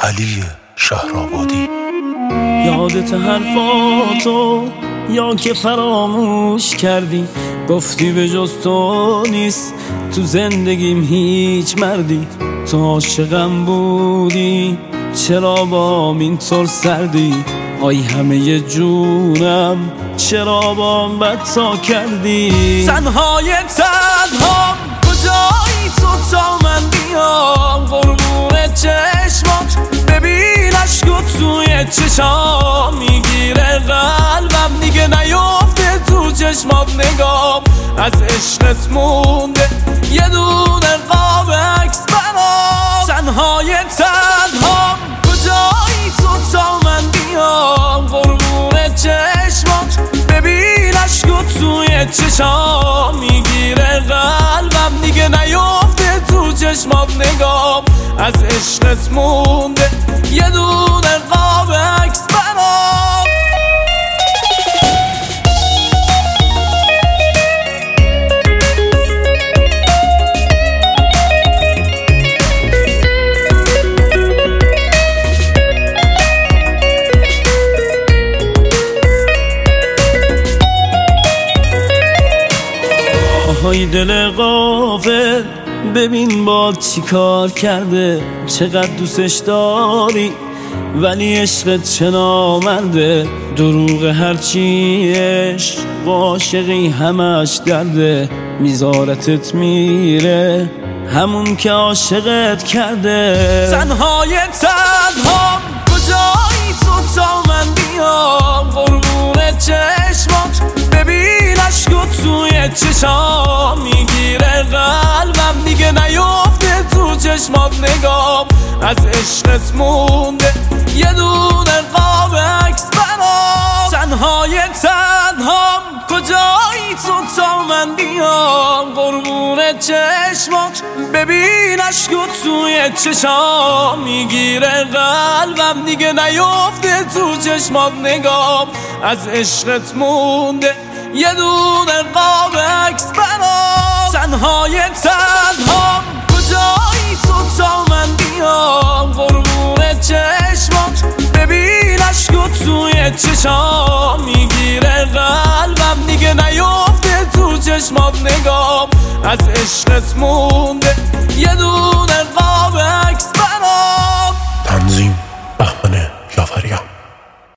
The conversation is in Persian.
علی شهرآبادی. یادت حرفاتو یا که فراموش کردی؟ گفتی به جز تو نیست تو زندگیم هیچ مردی. تو عاشقم بودی چرا با اینطور سردی؟ آی همه جونم چرا با بدتا کردی؟ تنهای تنهام کجایی تو تا من بیام؟ قربون چشمات ببین عشقو توی چشام میگیره قلبم دیگه نیفته تو چشمات نگام. از عشقت مونده یه دونه قاب عکس برام. تنهای تنهام کجایی تو تا من بیام؟ قربون چشمات ببین عشقو توی چشام میگیره قلبم دیگه نیفته تو چشمات نگام. از عشقت مونده یه دونه قاب عکس برام. های دل غافل ببین با چی کار کرده. چقدر دوستش داری ولی عشقت چه نامرده. دروغ هرچی عشق عاشقی همش درده. میذارتت میره همون که عاشقت کرده. تنهای تنهام کجایی تو تا من بیام؟ قربون چشمات ببین عشقو توی چشام میگیره قلبم دیگه نیفته تو چشمات نگام. از عشقت مونده یه دونه قاب عکس برام. تنهای تنهام کجایی تو تا من بیام؟ قربون چشمات ببین عشقو توی چشام میگیره قلبم دیگه نیفته تو چشمات نگام. از عشقت مونده یه دونه قاب عکس برام. تنهای تنهام کجایی تو تا من بیام؟ قربون چشمات ببین عشقو توی چشام میگیره قلبم دیگه نیفته تو چشمات نگام. از عشقت مونده یه دونه قاب عکس برام. تنظیم بهمن جعفریان.